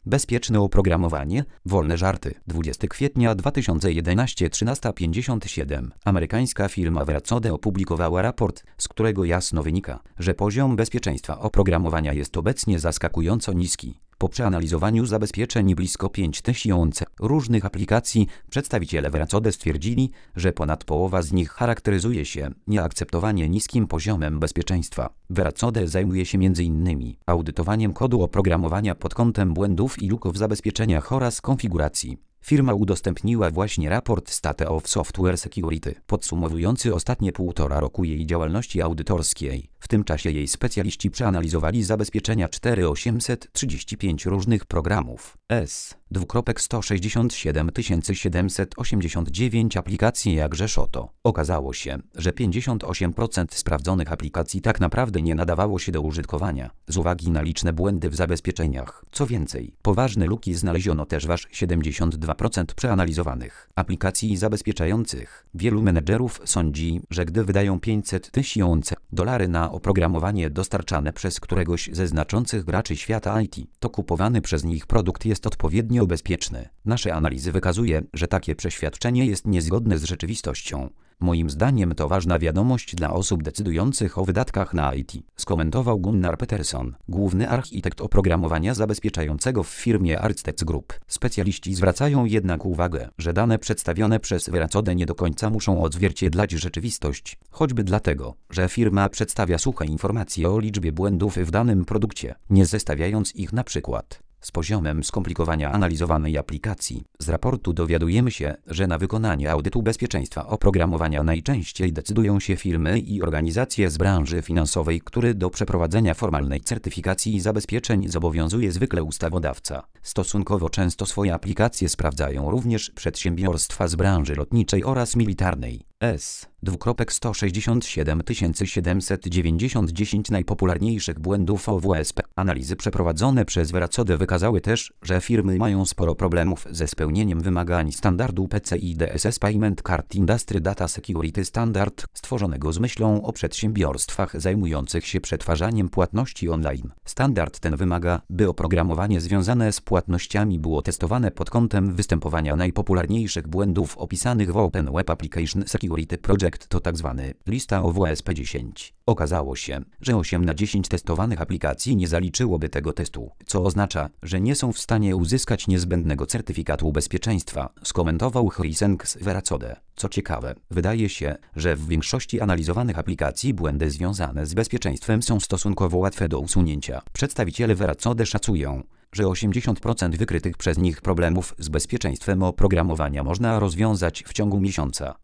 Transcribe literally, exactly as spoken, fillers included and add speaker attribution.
Speaker 1: Bezpieczne oprogramowanie, wolne żarty. dwudziestego kwietnia dwa tysiące jedenastego, trzynasta pięćdziesiąt siedem. Amerykańska firma Verazode opublikowała raport, z którego jasno wynika, że poziom bezpieczeństwa oprogramowania jest obecnie zaskakująco niski. Po przeanalizowaniu zabezpieczeń blisko pięć tysięcy różnych aplikacji, przedstawiciele Verazode stwierdzili, że ponad połowa z nich charakteryzuje się nieakceptowanie niskim poziomem bezpieczeństwa. Verazode zajmuje się między innymi audytowaniem kodu oprogramowania pod kątem błędów i luk w zabezpieczeniach oraz konfiguracji. Firma udostępniła właśnie raport State of Software Security, podsumowujący ostatnie półtora roku jej działalności audytorskiej. W tym czasie jej specjaliści przeanalizowali zabezpieczenia cztery tysiące osiemset trzydzieści pięć różnych programów. S. sto sześćdziesiąt siedem tysięcy siedemset osiemdziesiąt dziewięć aplikacji jakże szoto. Okazało się, że pięćdziesiąt osiem procent sprawdzonych aplikacji tak naprawdę nie nadawało się do użytkowania, z uwagi na liczne błędy w zabezpieczeniach. Co więcej, poważne luki znaleziono też w aż siedemdziesiąt dwa procent przeanalizowanych aplikacji zabezpieczających. Wielu menedżerów sądzi, że gdy wydają pięćset tysięcy dolarów na oprogramowanie dostarczane przez któregoś ze znaczących graczy świata I T, to kupowany przez nich produkt jest odpowiednio bezpieczny. Nasze analizy wykazuje, że takie przeświadczenie jest niezgodne z rzeczywistością. Moim zdaniem to ważna wiadomość dla osób decydujących o wydatkach na I T, skomentował Gunnar Peterson, główny architekt oprogramowania zabezpieczającego w firmie Architects Group. Specjaliści zwracają jednak uwagę, że dane przedstawione przez Verazode nie do końca muszą odzwierciedlać rzeczywistość, choćby dlatego, że firma przedstawia suche informacje o liczbie błędów w danym produkcie, nie zestawiając ich na przykład z poziomem skomplikowania analizowanej aplikacji. Z raportu dowiadujemy się, że na wykonanie audytu bezpieczeństwa oprogramowania najczęściej decydują się firmy i organizacje z branży finansowej, które do przeprowadzenia formalnej certyfikacji zabezpieczeń zobowiązuje zwykle ustawodawca. Stosunkowo często swoje aplikacje sprawdzają również przedsiębiorstwa z branży lotniczej oraz militarnej. S. sto sześćdziesiąt siedem tysięcy siedemset dziewięćdziesiąt dziesięć najpopularniejszych błędów O W S P. Analizy przeprowadzone przez Verazode wykazały też, że firmy mają sporo problemów ze spełnieniem wymagań standardu P C I D S S Payment Card Industry Data Security Standard, stworzonego z myślą o przedsiębiorstwach zajmujących się przetwarzaniem płatności online. Standard ten wymaga, by oprogramowanie związane z płatnościami było testowane pod kątem występowania najpopularniejszych błędów opisanych w Open Web Application Security Project, to tzw. lista O W S P dziesięć. Okazało się, że osiem na dziesięć testowanych aplikacji nie zaliczyłoby tego testu, co oznacza, że nie są w stanie uzyskać niezbędnego certyfikatu bezpieczeństwa, skomentował Chris z Verazode. Co ciekawe, wydaje się, że w większości analizowanych aplikacji błędy związane z bezpieczeństwem są stosunkowo łatwe do usunięcia. Przedstawiciele Verazode szacują, że osiemdziesiąt procent wykrytych przez nich problemów z bezpieczeństwem oprogramowania można rozwiązać w ciągu miesiąca.